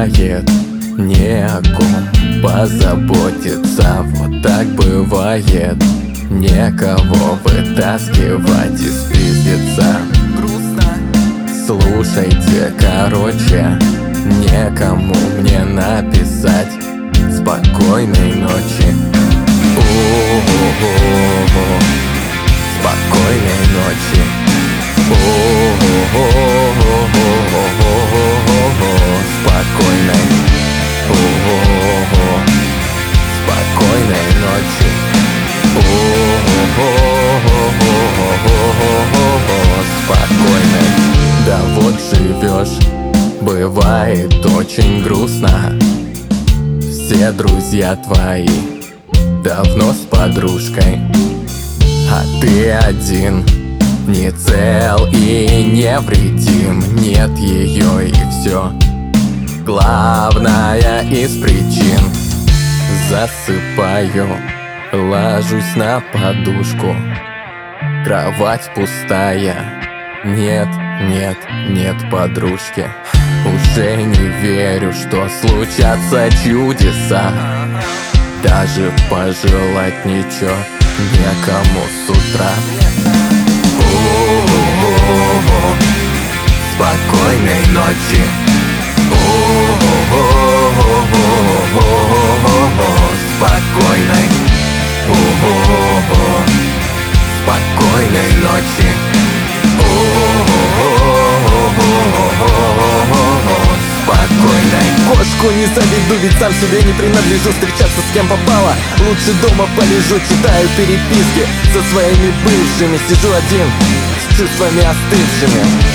бывает, не о ком позаботиться. Вот так бывает, некого вытаскивать из пиздеца. Слушайте, короче, некому мне написать спокойной ночи. Спокойной ночи. Спокойной. Спокойной ночи. Спокойной. Да вот живешь, бывает очень грустно. Все друзья твои давно с подружкой, а ты один, не цел и невредим. Нет ее и все. Главная из причин. Засыпаю, ложусь на подушку, кровать пустая. Нет, нет, нет подружки. Уже не верю, что случатся чудеса. Даже пожелать ничего некому с утра. Спокойной ночи. Спокойной. Спокойной ночи. Спокойной. Кошку не заведу, ведь сам себе не принадлежу. Встречаться с кем попало, лучше дома полежу. Читаю переписки со своими бывшими. Сижу один с чувствами остывшими.